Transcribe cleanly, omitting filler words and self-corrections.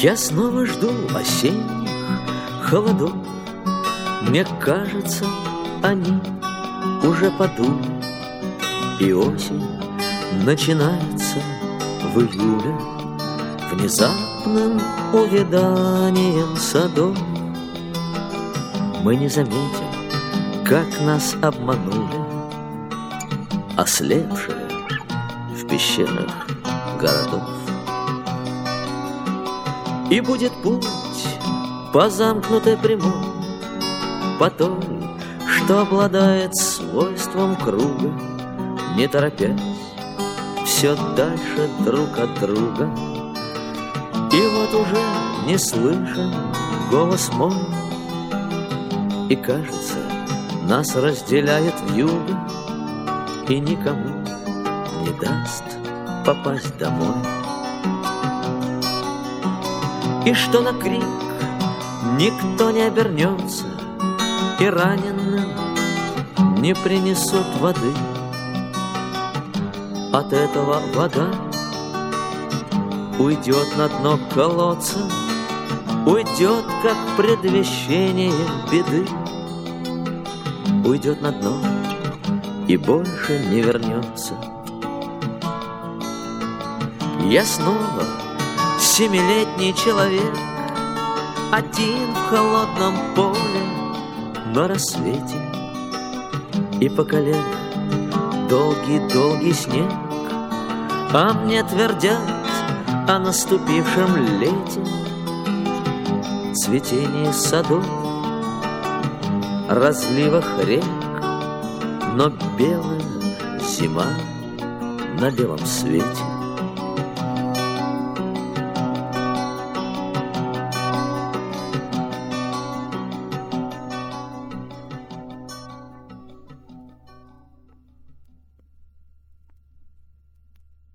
Я снова жду осенних холодов. Мне кажется, они уже подули, и осень начинается в июле внезапным увяданием садов. Мы не заметим, как нас обманули ослепшие в пещерах городов. И будет путь по замкнутой прямой, по той, что обладает свойством круга, не торопясь, все дальше друг от друга. И вот уже не слышен голос мой, и кажется, нас разделяет вьюга, и никому не даст попасть домой. И что на крик никто не обернется, и раненым не принесут воды. От этого вода уйдет на дно колодца, уйдет, как предвещение беды. Уйдет на дно и больше не вернется. Я снова семилетний человек, один в холодном поле на рассвете, и по колено долгий-долгий снег, а мне твердят о наступившем лете, цветении садов, разливах рек, но белая зима на белом свете.